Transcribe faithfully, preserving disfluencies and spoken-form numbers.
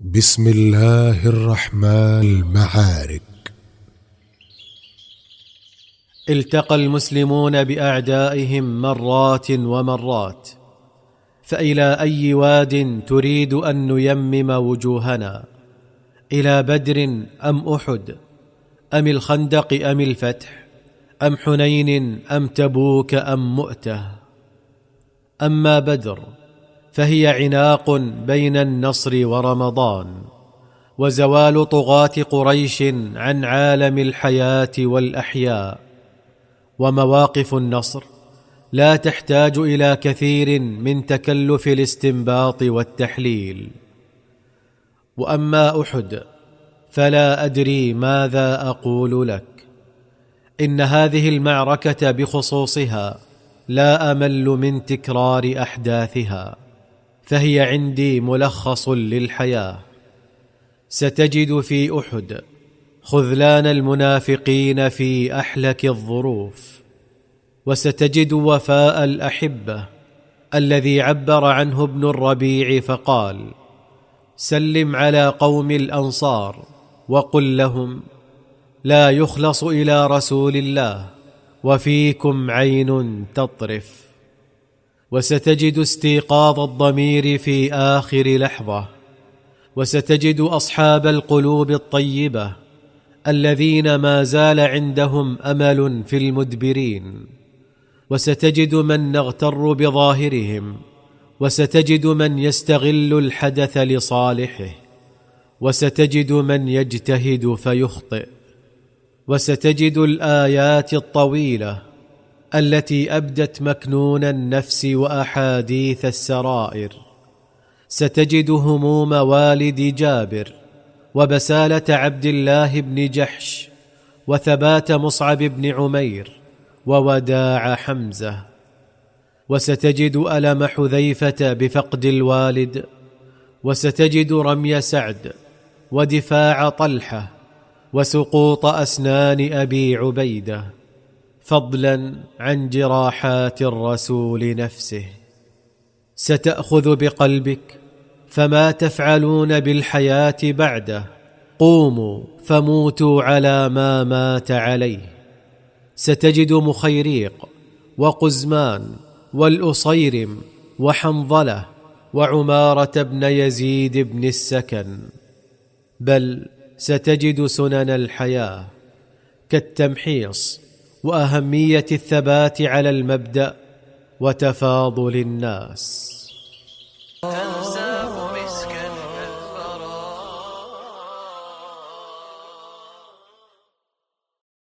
بسم الله الرحمن المعارك. التقى المسلمون بأعدائهم مرات ومرات، فإلى أي واد تريد أن نيمم وجوهنا؟ إلى بدر أم أحد أم الخندق أم الفتح أم حنين أم تبوك أم مؤتة؟ أما بدر فهي عناق بين النصر ورمضان، وزوال طغاة قريش عن عالم الحياة والأحياء. ومواقف النصر لا تحتاج إلى كثير من تكلف الاستنباط والتحليل. وأما أحد فلا أدري ماذا أقول لك. إن هذه المعركة بخصوصها لا أمل من تكرار أحداثها، فهي عندي ملخص للحياة. ستجد في أحد خذلان المنافقين في أحلك الظروف، وستجد وفاء الأحبة الذي عبر عنه ابن الربيع فقال: سلم على قوم الأنصار وقل لهم: لا يخلص إلى رسول الله وفيكم عين تطرف. وستجد استيقاظ الضمير في آخر لحظة، وستجد أصحاب القلوب الطيبة الذين ما زال عندهم أمل في المدبرين، وستجد من نغتر بظاهرهم، وستجد من يستغل الحدث لصالحه، وستجد من يجتهد فيخطئ، وستجد الآيات الطويلة التي أبدت مكنون النفس وأحاديث السرائر. ستجد هموم والد جابر، وبسالة عبد الله بن جحش، وثبات مصعب بن عمير، ووداع حمزة. وستجد ألم حذيفة بفقد الوالد، وستجد رمي سعد، ودفاع طلحة، وسقوط أسنان أبي عبيدة، فضلا عن جراحات الرسول نفسه. ستأخذ بقلبك فما تفعلون بالحياة بعده، قوموا فموتوا على ما مات عليه. ستجد مخيريق وقزمان والأصيرم وحنظلة وعمارة بن يزيد بن السكن، بل ستجد سنن الحياة كالتمحيص وأهمية الثبات على المبدأ وتفاضل الناس.